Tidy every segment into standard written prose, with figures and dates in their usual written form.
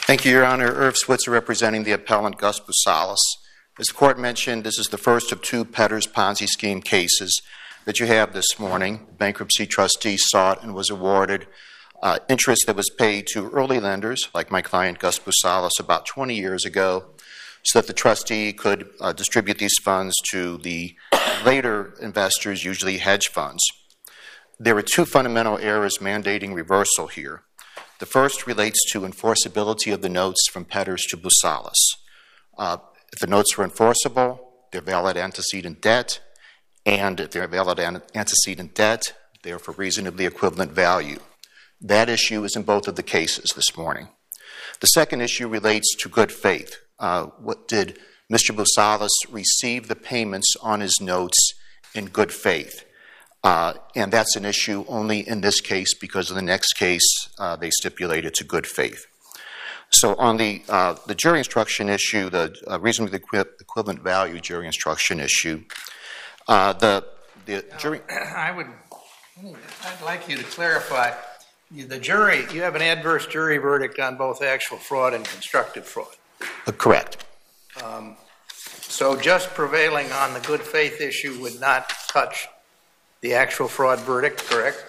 Thank you, Your Honor. Irv Switzer representing the appellant Gus Busalis. As the court mentioned, this is the first of two Petters Ponzi scheme cases that you have this morning. The bankruptcy trustee sought and was awarded interest that was paid to early lenders, like my client Gus Busalis, about 20 years ago, so that the trustee could distribute these funds to the later investors, usually hedge funds. There were two fundamental errors mandating reversal here. The first relates to enforceability of the notes from Petters to Busalis. If the notes were enforceable, they're valid antecedent debt, and if they're valid antecedent debt, they're for reasonably equivalent value. That issue is in both of the cases this morning. The second issue relates to good faith. Did Mr. Busalis receive the payments on his notes in good faith? And that's an issue only in this case because in the next case they stipulated to good faith. So on the jury instruction issue, the reasonably equivalent value jury instruction issue, the jury... I'd like you to clarify. The jury, you have an adverse jury verdict on both actual fraud and constructive fraud. Correct. So just prevailing on the good faith issue would not touch the actual fraud verdict, correct?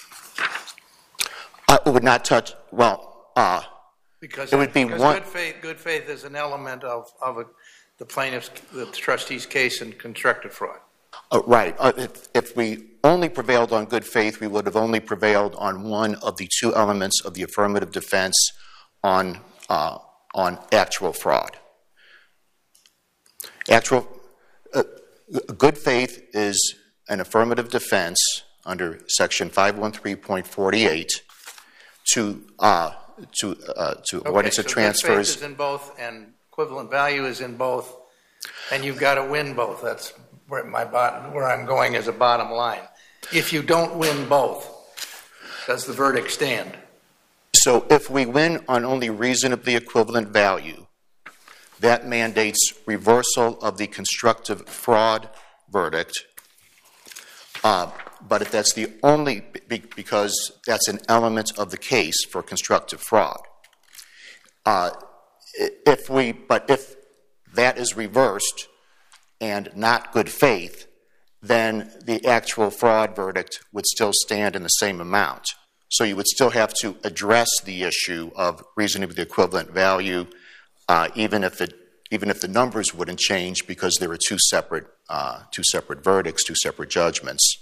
It would not touch, because it would be one... Good faith is an element of the trustee's case in constructive fraud. Right. If we only prevailed on good faith, we would have only prevailed on one of the two elements of the affirmative defense on actual fraud. Good faith is an affirmative defense under Section 513.48 to avoidance of transfers. Good faith is in both, and equivalent value is in both, and you've got to win both. That's where I'm going as a bottom line. If you don't win both, does the verdict stand? So if we win on only reasonably equivalent value, that mandates reversal of the constructive fraud verdict. But if that's the only, because that's an element of the case for constructive fraud. If that is reversed and not good faith, then the actual fraud verdict would still stand in the same amount. So you would still have to address the issue of reasonably equivalent value, even if the numbers wouldn't change because there were two separate verdicts, two separate judgments.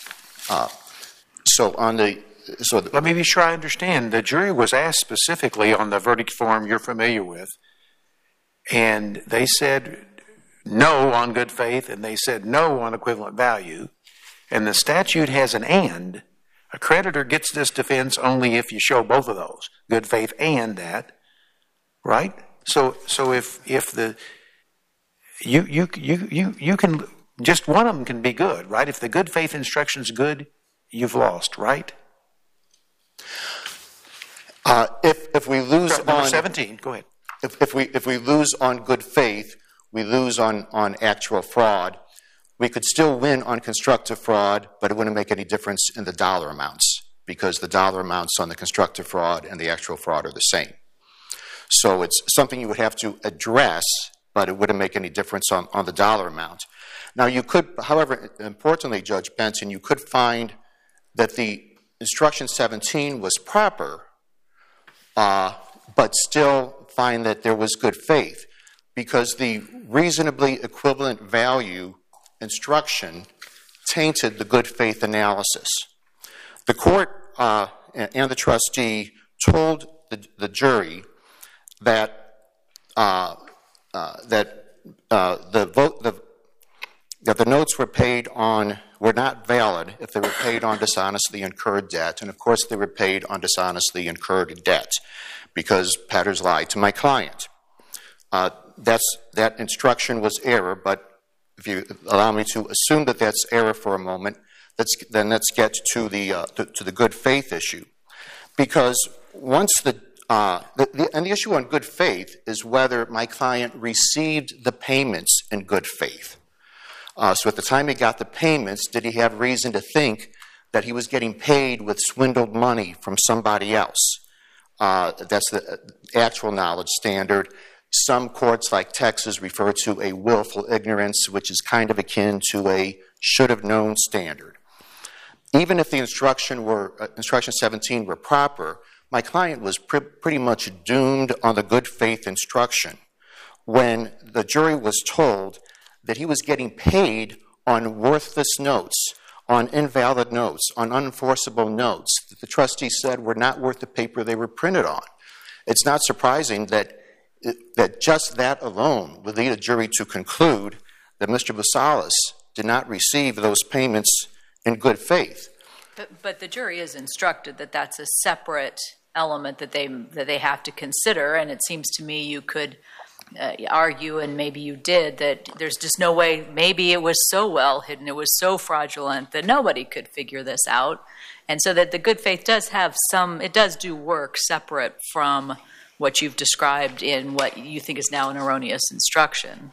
Let me be sure I understand. The jury was asked specifically on the verdict form you're familiar with, and they said no on good faith, and they said no on equivalent value, and the statute has an and. A creditor gets this defense only if you show both of those, good faith and that, right? So if the you can, just one of them can be good, right? If the good faith instruction is good, you've lost, right? If we lose number 17, go ahead. If we lose on good faith, we lose on actual fraud. We could still win on constructive fraud, but it wouldn't make any difference in the dollar amounts because the dollar amounts on the constructive fraud and the actual fraud are the same. So it's something you would have to address, but it wouldn't make any difference on the dollar amount. Now you could, however, importantly, Judge Benson, you could find that the instruction 17 was proper, but still find that there was good faith because the reasonably equivalent value instruction tainted the good faith analysis. The court and the trustee told the jury that the notes were not valid if they were paid on dishonestly incurred debt, and of course they were paid on dishonestly incurred debt because Petters lied to my client. That instruction was error, but if you allow me to assume that that's error for a moment, then let's get to the good faith issue, because once the issue on good faith is whether my client received the payments in good faith. So at the time he got the payments, did he have reason to think that he was getting paid with swindled money from somebody else? That's the actual knowledge standard. Some courts, like Texas, refer to a willful ignorance, which is kind of akin to a should-have-known standard. Even if the instruction 17 were proper, my client was pretty much doomed on the good faith instruction when the jury was told that he was getting paid on worthless notes, on invalid notes, on unenforceable notes that the trustee said were not worth the paper they were printed on. It's not surprising that just that alone would lead a jury to conclude that Mr. Basalis did not receive those payments in good faith. But the jury is instructed that that's a separate element that they have to consider, and it seems to me you could argue, and maybe you did, that there's just no way, maybe it was so well hidden, it was so fraudulent that nobody could figure this out, and so that the good faith does have it does do work separate from what you've described in what you think is now an erroneous instruction.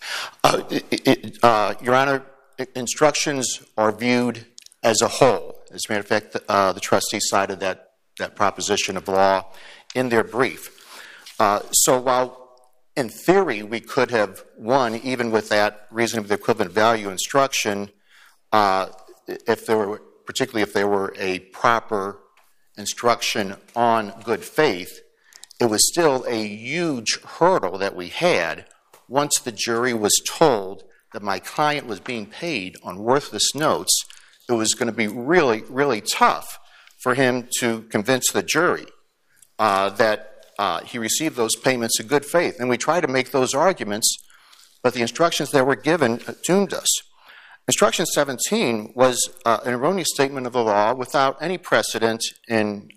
Your Honor, instructions are viewed as a whole. As a matter of fact, the trustee cited that proposition of law in their brief. So while in theory we could have won even with that reasonably equivalent value instruction, particularly if there were a proper instruction on good faith, it was still a huge hurdle that we had once the jury was told that my client was being paid on worthless notes. It was going to be really, really tough for him to convince the jury that he received those payments in good faith. And we tried to make those arguments, but the instructions that were given doomed us. Instruction 17 was an erroneous statement of the law without any precedent in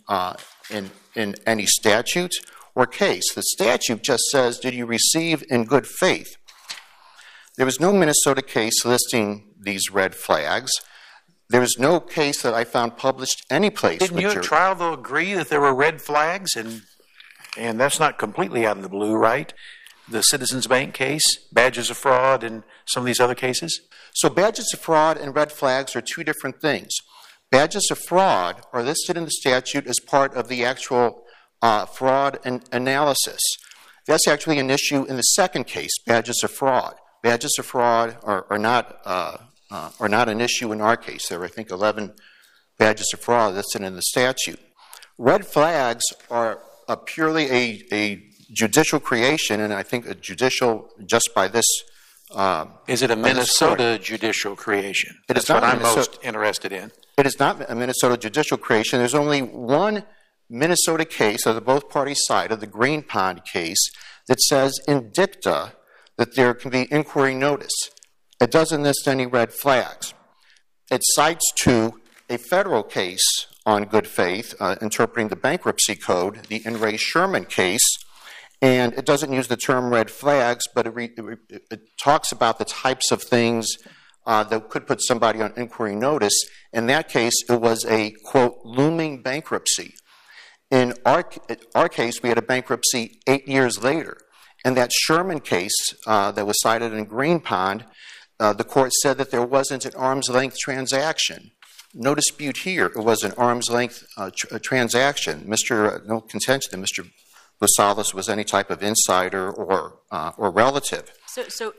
any statute or case. The statute just says, did you receive in good faith? There was no Minnesota case listing these red flags. There was no case that I found published any place. Didn't you at trial, though, agree that there were red flags? And that's not completely out of the blue, right? The Citizens Bank case, badges of fraud, and some of these other cases? So badges of fraud and red flags are two different things. Badges of fraud are listed in the statute as part of the actual fraud analysis. That's actually an issue in the second case, badges of fraud. Badges of fraud are not an issue in our case. There are, I think, 11 badges of fraud listed in the statute. Red flags are purely a judicial creation, and I think a judicial just by this. Is it a Minnesota judicial creation? That's what I'm most interested in. It is not a Minnesota judicial creation. There's only one Minnesota case that both parties cited, the Green Pond case, that says in dicta that there can be inquiry notice. It doesn't list any red flags. It cites to a federal case on good faith, interpreting the bankruptcy code, the In re Sherman case, and it doesn't use the term red flags, but it talks about the types of things that could put somebody on inquiry notice. In that case, it was a, quote, looming bankruptcy. In our case, we had a bankruptcy 8 years later. And that Sherman case that was cited in Green Pond, the court said that there wasn't an arm's length transaction. No dispute here. It was an arm's length transaction. No contention that Mr. Basalis was any type of insider or relative. So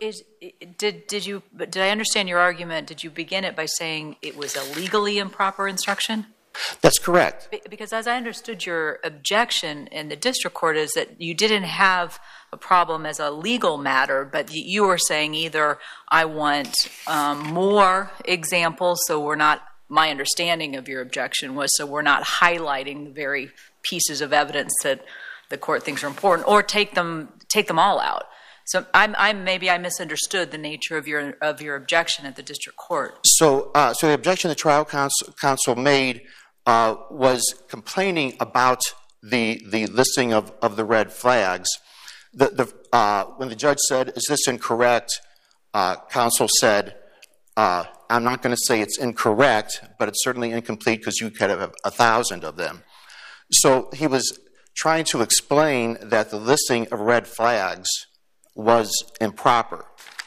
did I understand your argument? Did you begin it by saying it was a legally improper instruction? That's correct. Because as I understood your objection in the district court is that you didn't have a problem as a legal matter, but you were saying either I want more examples, so we're not, my understanding of your objection was so we're not highlighting the very pieces of evidence that the court thinks are important, or take them all out. So maybe I misunderstood the nature of your objection at the district court. So the objection the trial counsel made was complaining about the listing of the red flags. When the judge said, "Is this incorrect?" Counsel said, "I'm not going to say it's incorrect, but it's certainly incomplete because you could have 1,000 of them." So he was trying to explain that the listing of red flags was improper.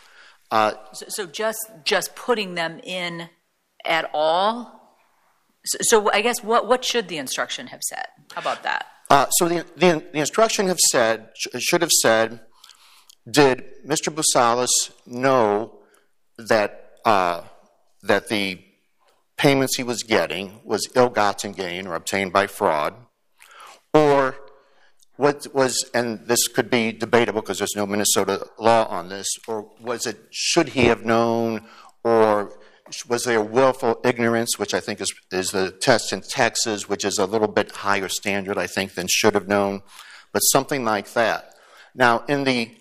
So just putting them in at all? So I guess what should the instruction have said? How about that? So the instruction should have said, did Mr. Busalis know that that the payments he was getting was ill-gotten gain or obtained by fraud, or what was, and this could be debatable because there's no Minnesota law on this, or was it, should he have known, or was there willful ignorance, which I think is the test in Texas, which is a little bit higher standard, I think, than should have known, but something like that. Now, in the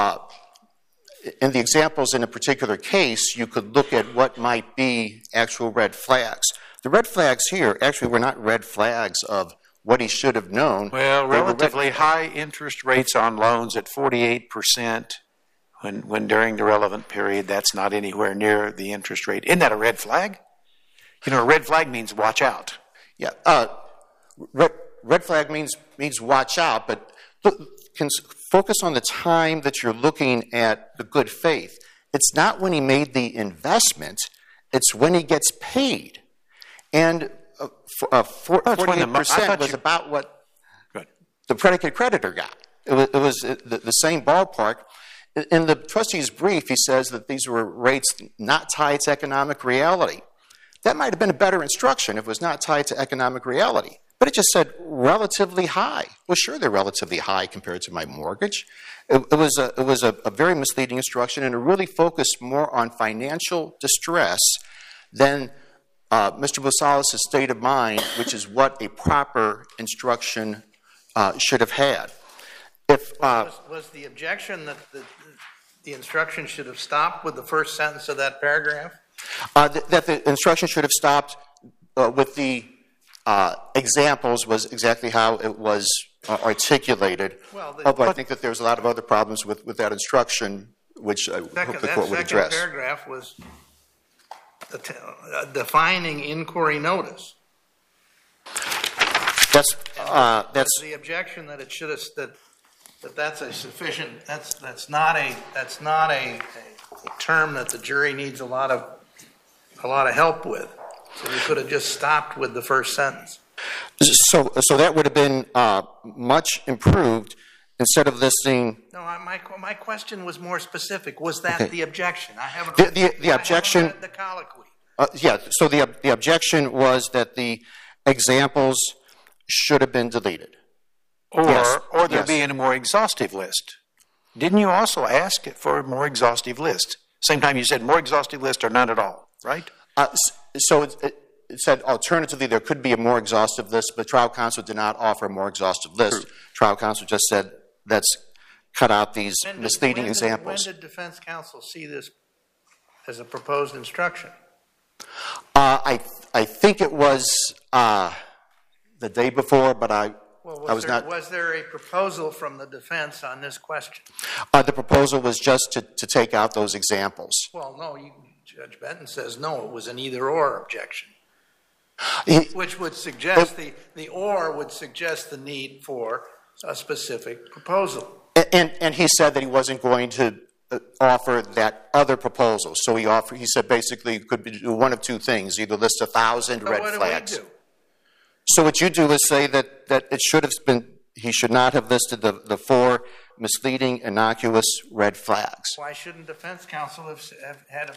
examples in a particular case, you could look at what might be actual red flags. The red flags here actually were not red flags of what he should have known. Well, relatively high interest rates on loans at 48% when during the relevant period, that's not anywhere near the interest rate. Isn't that a red flag? You know, a red flag means watch out. Yeah, red flag means watch out, but focus on the time that you're looking at the good faith. It's not when he made the investment, it's when he gets paid. And 48% was about what the predicate creditor got. It was the same ballpark. In the trustee's brief, he says that these were rates not tied to economic reality. That might have been a better instruction if it was not tied to economic reality. But it just said relatively high. Well, sure, they're relatively high compared to my mortgage. It was a very misleading instruction, and it really focused more on financial distress than Mr. Busalis' state of mind, which is what a proper instruction should have had. Was the objection that the instruction should have stopped with the first sentence of that paragraph? That the instruction should have stopped with the examples was exactly how it was articulated. Although I think that there's a lot of other problems with that instruction, which I hope the court would address. That second paragraph was defining inquiry notice. That's the objection that it should have that's a sufficient. That's not a term that the jury needs a lot of help with. So you could have just stopped with the first sentence. So that would have been much improved instead of listing. No, my question was more specific. Was that the objection? I haven't. The objection. I haven't read the colloquy. Yeah. So the objection was that the examples should have been deleted. Or there be in a more exhaustive list. Didn't you also ask for a more exhaustive list? Same time you said more exhaustive list or none at all, right? So it said alternatively there could be a more exhaustive list, but trial counsel did not offer a more exhaustive list. True. Trial counsel just said, let's cut out these misleading examples. When did defense counsel see this as a proposed instruction? I think it was the day before, but I was not. Was there a proposal from the defense on this question? The proposal was just to take out those examples. Well, no, Judge Benton says no, it was an either-or objection. Which would suggest the or would suggest the need for a specific proposal. And he said that he wasn't going to offer that other proposal. So he said basically you could do one of two things, either list 1,000 red flags. What do we do? So what you do is say that it should have been, he should not have listed the 4 misleading, innocuous red flags. Why shouldn't defense counsel have had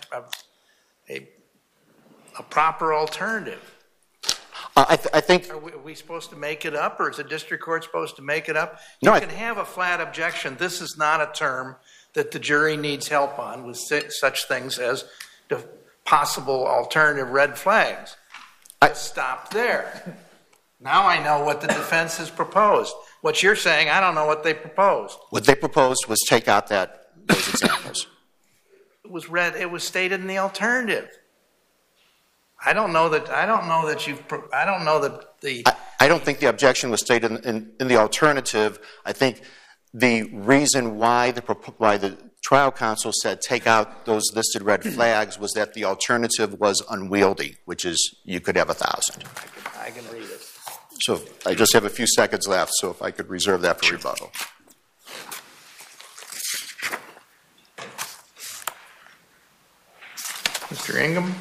a proper alternative? I think. Are we supposed to make it up, or is the district court supposed to make it up? No, you can have a flat objection. This is not a term that the jury needs help on with such things as the possible alternative red flags. Stop there. Now I know what the defense has proposed. What you're saying, I don't know what they proposed. What they proposed was take out those examples. It was stated in the alternative. I don't know that the objection was stated in the alternative. I think the reason why the trial counsel said take out those listed red flags was that the alternative was unwieldy, which is you could have 1,000. I can read it. So I just have a few seconds left, so if I could reserve that for rebuttal. Mr. Ingham?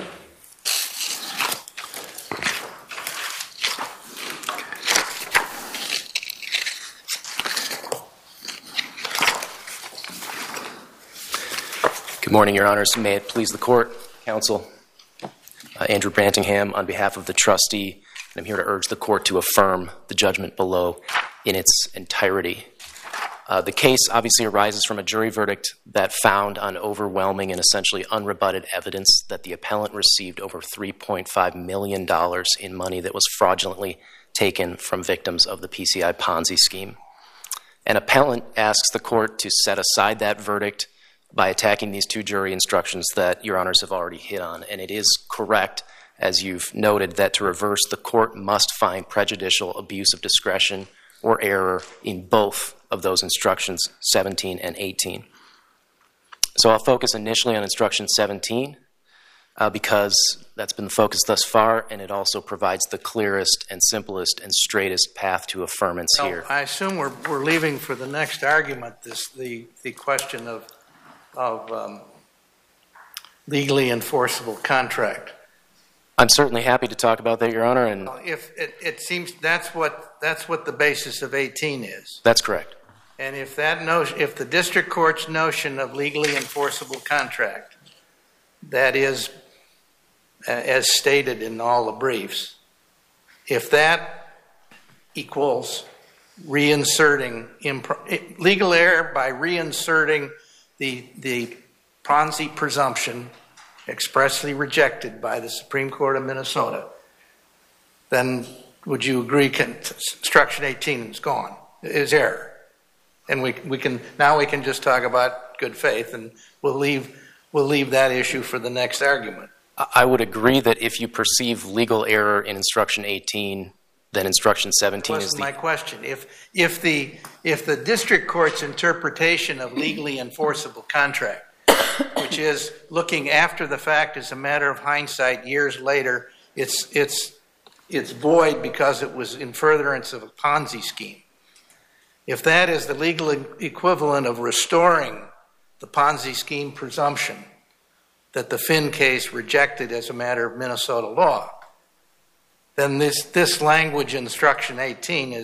Good morning, Your Honors. May it please the Court, Counsel. Andrew Brantingham on behalf of the trustee. I'm here to urge the Court to affirm the judgment below in its entirety. The case obviously arises from a jury verdict that found on overwhelming and essentially unrebutted evidence that the appellant received over $3.5 million in money that was fraudulently taken from victims of the PCI Ponzi scheme. An appellant asks the Court to set aside that verdict by attacking these two jury instructions that Your Honors have already hit on. And it is correct, as you've noted, that to reverse, the Court must find prejudicial abuse of discretion or error in both of those instructions, 17 and 18. So I'll focus initially on instruction 17 because that's been the focus thus far, and it also provides the clearest and simplest and straightest path to affirmance here. I assume we're leaving for the next argument the question of legally enforceable contract. I'm certainly happy to talk about that, Your Honor. And if it seems that's what the basis of 18 is. That's correct. And if the district court's notion of legally enforceable contract, that is, as stated in all the briefs, if that equals reinserting legal error by reinserting the Ponzi presumption expressly rejected by the Supreme Court of Minnesota, then would you agree instruction 18 is gone, is error? And we can just talk about good faith, and we'll leave that issue for the next argument. I would agree that if you perceive legal error in instruction 18, then instruction 17 is my question. If the district court's interpretation of legally enforceable contract, which is looking after the fact as a matter of hindsight years later, it's void because it was in furtherance of a Ponzi scheme. If that is the legal equivalent of restoring the Ponzi scheme presumption that the Finn case rejected as a matter of Minnesota law, then this language instruction 18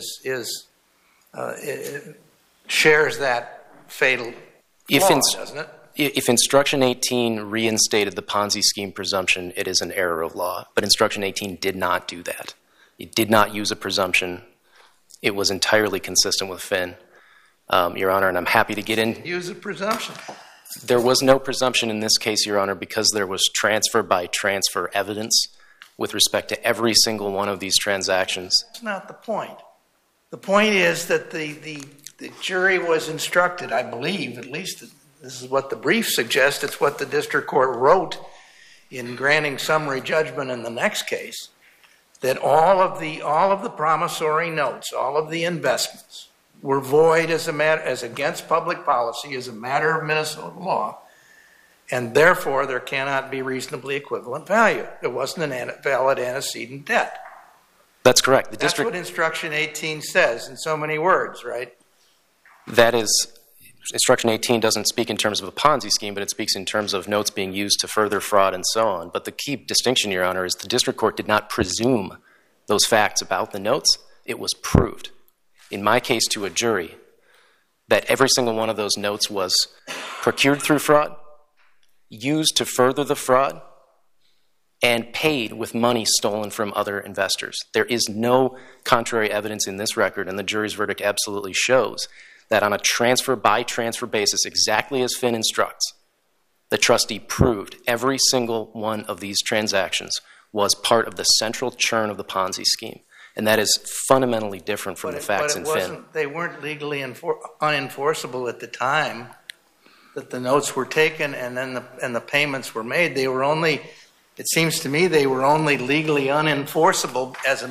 shares that fatal flaw, doesn't it? If instruction 18 reinstated the Ponzi scheme presumption, it is an error of law. But instruction 18 did not do that. It did not use a presumption. It was entirely consistent with Finn, Your Honor, and I'm happy to get in. Use a presumption. There was no presumption in this case, Your Honor, because there was transfer by transfer evidence with respect to every single one of these transactions. That's not the point. The point is that the jury was instructed, I believe, at least this is what the brief suggests, it's what the district court wrote in granting summary judgment in the next case, that all of the promissory notes, all of the investments were void as against public policy as a matter of Minnesota law, and therefore there cannot be reasonably equivalent value. It wasn't a valid antecedent debt. That's correct. That's what instruction 18 says in so many words, right? That is, instruction 18 doesn't speak in terms of a Ponzi scheme, but it speaks in terms of notes being used to further fraud and so on. But the key distinction, Your Honor, is the district court did not presume those facts about the notes. It was proved, in my case to a jury, that every single one of those notes was procured through fraud, used to further the fraud, and paid with money stolen from other investors. There is no contrary evidence in this record, and the jury's verdict absolutely shows that on a transfer-by-transfer basis, exactly as Finn instructs, the trustee proved every single one of these transactions was part of the central churn of the Ponzi scheme. And that is fundamentally different from the facts in Finn. They weren't legally unenforceable at the time that the notes were taken and the payments were made. They were only, it seems to me, they were only legally unenforceable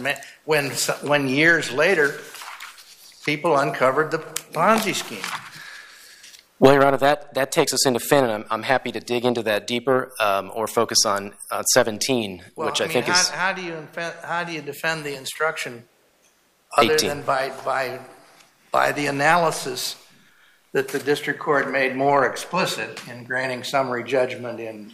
when years later people uncovered the Ponzi scheme. Well, Your Honor, that takes us into Finn, and I'm happy to dig into that deeper or focus on 17, which I think is... How do you defend the instruction other 18. than by the analysis that the district court made more explicit in granting summary judgment in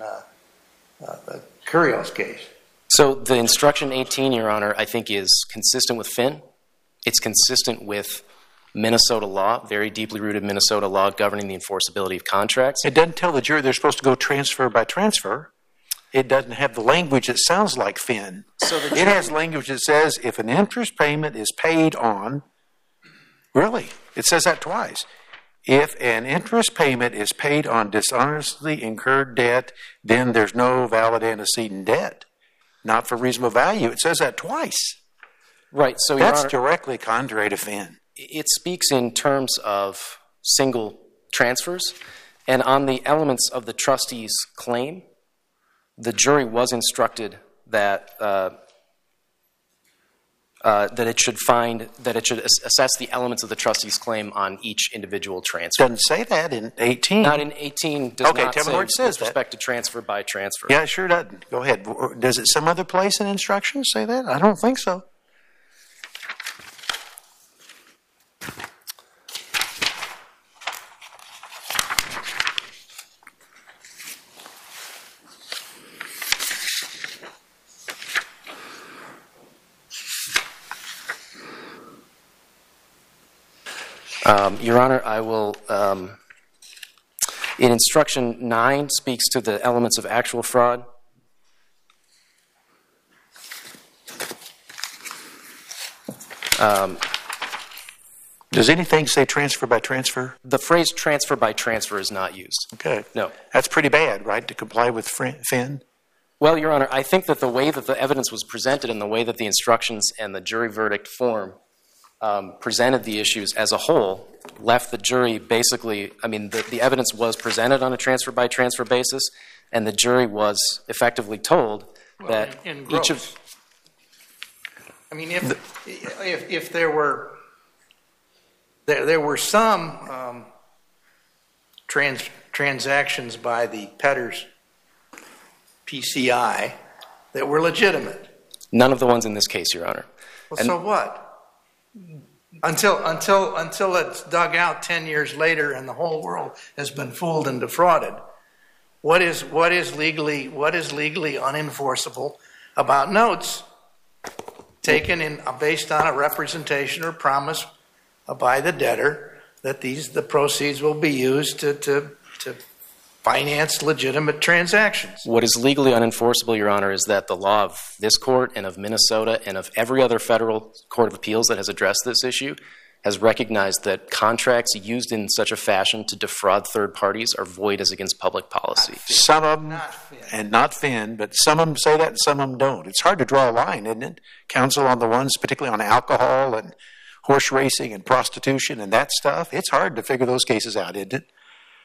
the Curios case? So the instruction 18, Your Honor, I think is consistent with Finn. It's consistent with Minnesota law, very deeply rooted Minnesota law governing the enforceability of contracts. It doesn't tell the jury they're supposed to go transfer by transfer. It doesn't have the language that sounds like Finn. So the It has language that says if an interest payment is paid on, really, it says that twice. If an interest payment is paid on dishonestly incurred debt, then there's no valid antecedent debt. Not for reasonable value. It says that twice. Right. So That's Your Honor, directly contrary to Finn. it speaks in terms of single transfers, and on the elements of the trustee's claim, the jury was instructed that it should assess the elements of the trustee's claim on each individual transfer. Doesn't say that in 18. Not in 18. Does Okay, not tell me say where it says with that. respect to transfer by transfer. Yeah, it sure doesn't. Go ahead. Does it some other place in instructions say that? I don't think so. Your Honor, I will, in instruction 9, speaks to the elements of actual fraud. Does anything say transfer by transfer? The phrase transfer by transfer is not used. Okay. No. That's pretty bad, right, to comply with Finn? Well, Your Honor, I think that the way that the evidence was presented and the way that the instructions and the jury verdict form presented the issues as a whole left the jury basically, I mean, the evidence was presented on a transfer by transfer basis, and the jury was effectively told that in each gross. of... I mean, if there were some transactions by the Petters PCI that were legitimate. None of the ones in this case, Your Honor. Well, And- so what? Until it's dug out 10 years later and the whole world has been fooled and defrauded. What is legally unenforceable about notes taken in based on a representation or promise by the debtor that the proceeds will be used to finance legitimate transactions? What is legally unenforceable, Your Honor, is that the law of this court and of Minnesota and of every other federal court of appeals that has addressed this issue has recognized that contracts used in such a fashion to defraud third parties are void as against public policy. Some of them, Not Finn. and not Finn, but some of them say that and some of them don't. It's hard to draw a line, isn't it? Counsel on the ones, particularly on alcohol and horse racing and prostitution and that stuff. It's hard to figure those cases out, isn't it?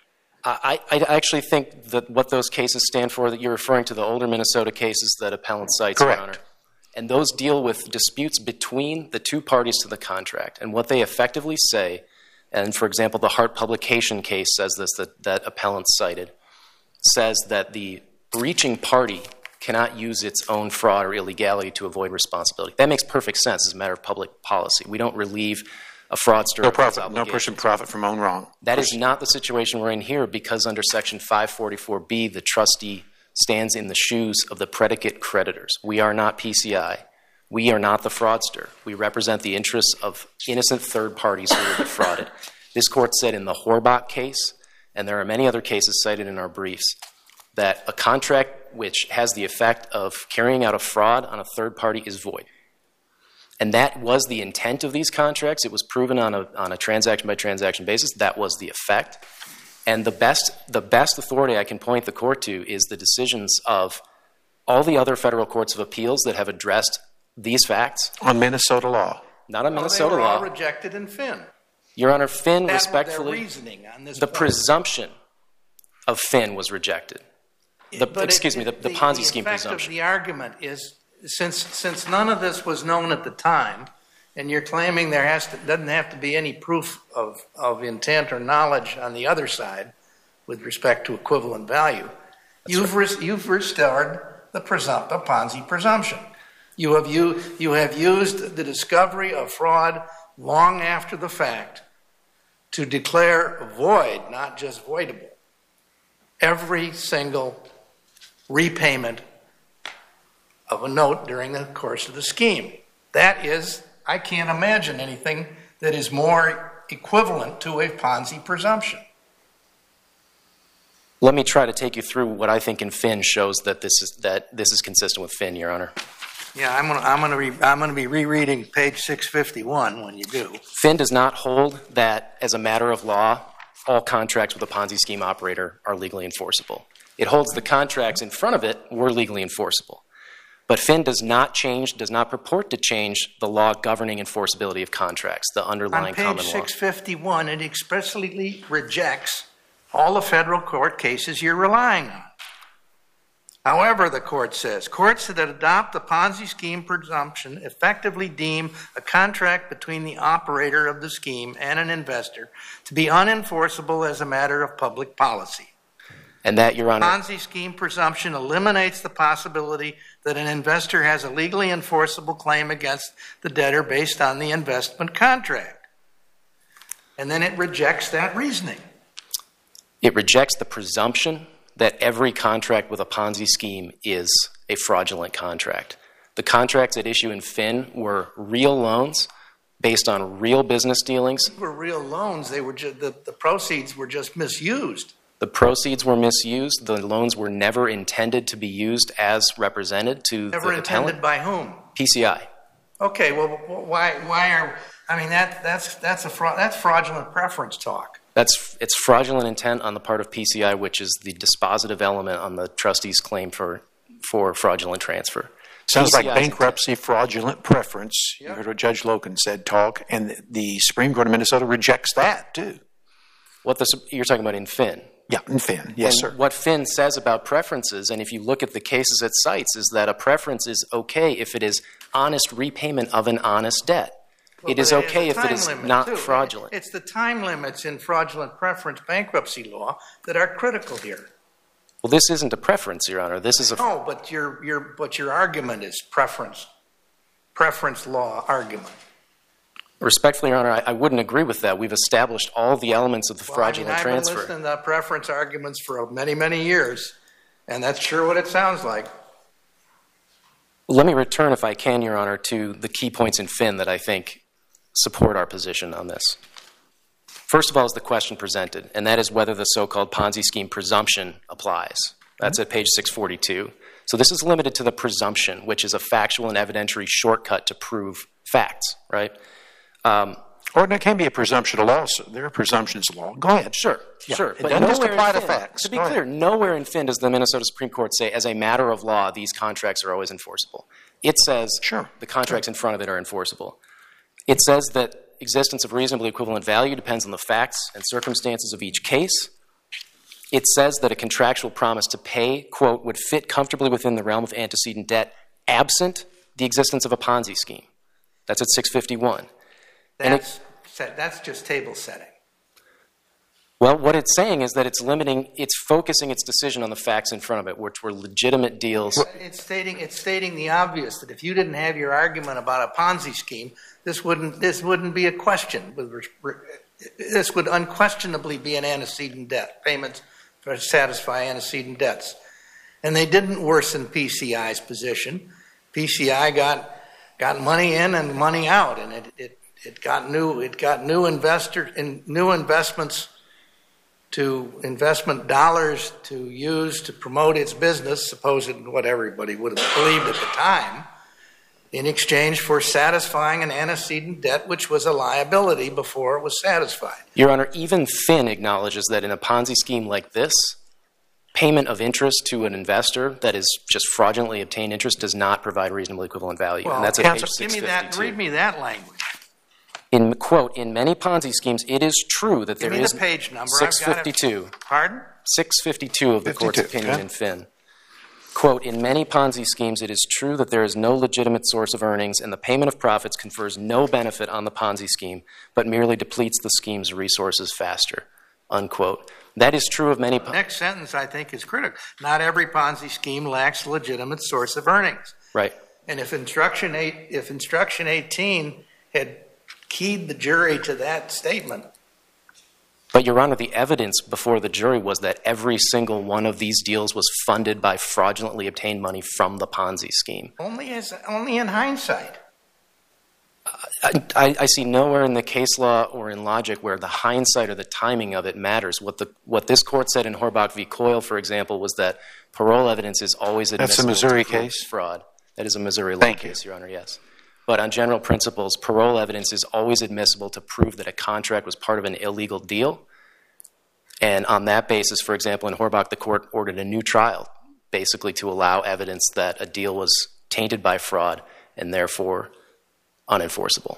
I actually think that what those cases stand for, that you're referring to the older Minnesota cases that appellant cites, Your Correct. Honor. And those deal with disputes between the two parties to the contract. And what they effectively say, and for example, the Hart publication case says this, that appellant cited, says that the breaching party cannot use its own fraud or illegality to avoid responsibility. That makes perfect sense as a matter of public policy. We don't relieve a fraudster No of his profit, no obligations. person profit from own wrong. That is not the situation we're in here, because under Section 544B, the trustee stands in the shoes of the predicate creditors. We are not PCI. We are not the fraudster. We represent the interests of innocent third parties who were defrauded. This court said in the Horbach case, and there are many other cases cited in our briefs, that a contract which has the effect of carrying out a fraud on a third party is void. And that was the intent of these contracts. It was proven on a transaction-by-transaction basis. That was the effect. And the best authority I can point the court to is the decisions of all the other federal courts of appeals that have addressed these facts. On Minnesota law. Not on Well, Minnesota they were all law. rejected in Finn. Your Honor, Finn, That was their respectfully, reasoning on this the point. presumption of Finn was rejected. The But the Ponzi scheme The effect presumption. of the argument is, since none of this was known at the time, and you're claiming there doesn't have to be any proof of intent or knowledge on the other side with respect to equivalent value, you've restored the Ponzi presumption. You have used the discovery of fraud long after the fact to declare void, not just voidable, every single repayment of a note during the course of the scheme. That is, I can't imagine anything that is more equivalent to a Ponzi presumption. Let me try to take you through what I think in Finn shows that this is consistent with Finn, Your Honor. Yeah, I'm going to be rereading page 651 when you do. Finn does not hold that, as a matter of law, all contracts with a Ponzi scheme operator are legally enforceable. It holds the contracts in front of it were legally enforceable. But Finn does not purport to change the law governing enforceability of contracts, the underlying common law. On page 651, it expressly rejects all the federal court cases you're relying on. However, the court says, courts that adopt the Ponzi scheme presumption effectively deem a contract between the operator of the scheme and an investor to be unenforceable as a matter of public policy. And that, Your Honor, Ponzi scheme presumption eliminates the possibility that an investor has a legally enforceable claim against the debtor based on the investment contract. And then it rejects that reasoning. it rejects the presumption that every contract with a Ponzi scheme is a fraudulent contract. The contracts at issue in Finn were real loans based on real business dealings. They were real loans. They were just, the proceeds were just misused. The proceeds were misused. The loans were never intended to be used as represented to Never the intended appellant. by whom? PCI. Okay, well, why are, I mean, that's fraudulent preference talk. It's fraudulent intent on the part of PCI, which is the dispositive element on the trustee's claim for fraudulent transfer. Sounds like PCI's bankruptcy, fraudulent preference. You heard what Judge Loken said, talk, and the Supreme Court of Minnesota rejects that, too. You're talking about in Finn. Yeah, in Finn. Yes, And sir. what Finn says about preferences, and if you look at the cases it cites, is that a preference is okay if it is honest repayment of an honest debt. Well, it is but okay there's a if it time is limit, not too. fraudulent. It's the time limits in fraudulent preference bankruptcy law that are critical here. Well, this isn't a preference, Your Honor. This is a... No, but your argument is preference law argument. Respectfully, Your Honor, I wouldn't agree with that. We've established all the elements of the fraudulent I've transfer. been listening to preference arguments for many, many years, and that's sure what it sounds like. Let me return, if I can, Your Honor, to the key points in Finn that I think support our position on this. First of all is the question presented, and that is whether the so-called Ponzi scheme presumption applies. That's at page 642. So this is limited to the presumption, which is a factual and evidentiary shortcut to prove facts, right? Or there can be a presumption of law. So there are presumptions of law. Go ahead. Sure. It doesn't just nowhere apply in to Finn- facts. To be Go clear, ahead. nowhere in Finn does the Minnesota Supreme Court say, as a matter of law, these contracts are always enforceable. It says the contracts in front of it are enforceable. It says that existence of reasonably equivalent value depends on the facts and circumstances of each case. It says that a contractual promise to pay, quote, would fit comfortably within the realm of antecedent debt absent the existence of a Ponzi scheme. That's at 651. That's just table setting. Well, what it's saying is that it's focusing its decision on the facts in front of it, which were legitimate deals. It's stating the obvious, that if you didn't have your argument about a Ponzi scheme, this wouldn't be a question. This would unquestionably be an antecedent debt, payments to satisfy antecedent debts. And they didn't worsen PCI's position. PCI got money in and money out, and it got new investments to investment dollars to use to promote its business, supposing what everybody would have believed at the time, in exchange for satisfying an antecedent debt, which was a liability before it was satisfied. Your Honor, even Finn acknowledges that in a Ponzi scheme like this, payment of interest to an investor that is just fraudulently obtained interest does not provide reasonably equivalent value. Well, and that's at page 652. read me that language. In, quote, in many Ponzi schemes, it is true that there Give me is... the page number. 652. Pardon? 652 of the court's 52, opinion okay. in Finn. Quote, in many Ponzi schemes, it is true that there is no legitimate source of earnings and the payment of profits confers no benefit on the Ponzi scheme, but merely depletes the scheme's resources faster, unquote. That is true of many... Next sentence, I think, is critical. Not every Ponzi scheme lacks a legitimate source of earnings. Right. And if Instruction 18 had keyed the jury to that statement... But, Your Honor, the evidence before the jury was that every single one of these deals was funded by fraudulently obtained money from the Ponzi scheme. Only in hindsight. I see nowhere in the case law or in logic where the hindsight or the timing of it matters. What this court said in Horbach v. Coyle, for example, was that parole evidence is always admissible. That's a Missouri to prove case? Fraud. That is a Missouri law case, Your Honor, yes. But on general principles, parole evidence is always admissible to prove that a contract was part of an illegal deal. And on that basis, for example, in Horbach, the court ordered a new trial, basically to allow evidence that a deal was tainted by fraud and therefore unenforceable.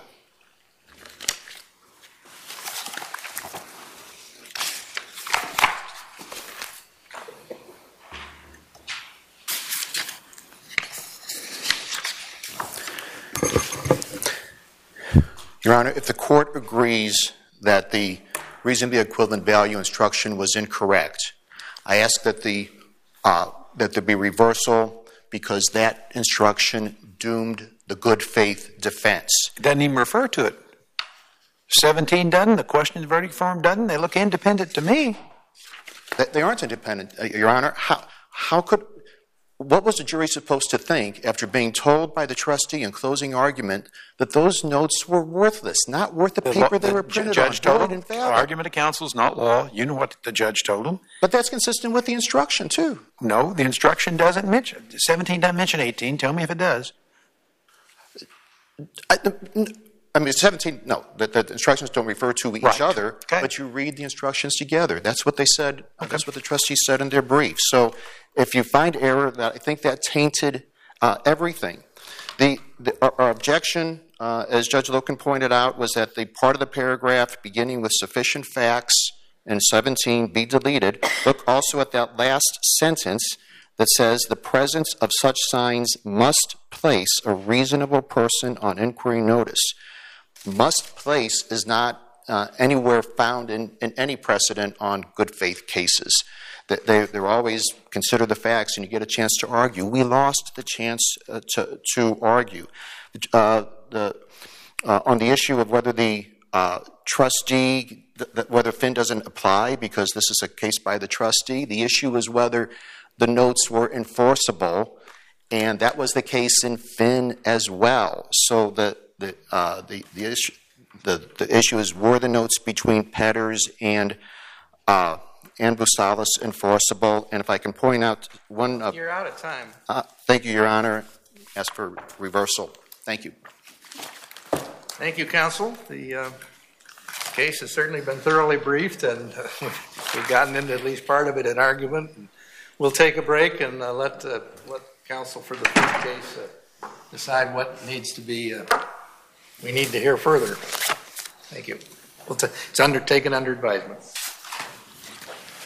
Your Honor, if the court agrees that the reasonably equivalent value instruction was incorrect, I ask that that there be reversal because that instruction doomed the good faith defense. It doesn't even refer to it. 17 doesn't. The question in the verdict form doesn't. They look independent to me. They aren't independent, Your Honor. What was the jury supposed to think after being told by the trustee in closing argument that those notes were worthless, not worth the paper they were printed on? Judge told them, argument of counsel is not law. You know what the judge told them. But that's consistent with the instruction, too. No, the instruction doesn't mention. 17 doesn't mention 18. Tell me if it does. I mean, 17, no, the instructions don't refer to each other, but you read the instructions together. That's what they said. Okay. That's what the trustees said in their brief. So if you find error, I think that tainted everything. Our objection, as Judge Loken pointed out, was that the part of the paragraph beginning with sufficient facts in 17 be deleted. Look also at that last sentence that says the presence of such signs must place a reasonable person on inquiry notice. Must place is not anywhere found in any precedent on good faith cases. They're always consider the facts and you get a chance to argue. We lost the chance to argue. On the issue of whether the trustee, whether Finn doesn't apply because this is a case by the trustee, the issue is whether the notes were enforceable, and that was the case in Finn as well. So the issue is, were the notes between Petters and Busalis enforceable? And if I can point out one... You're out of time. Thank you, Your Honor. Ask for reversal. Thank you. Thank you, counsel. The case has certainly been thoroughly briefed, and we've gotten into at least part of it in argument. We'll take a break and let counsel for the third case decide what needs to be... we need to hear further. Thank you. It's taken under advisement.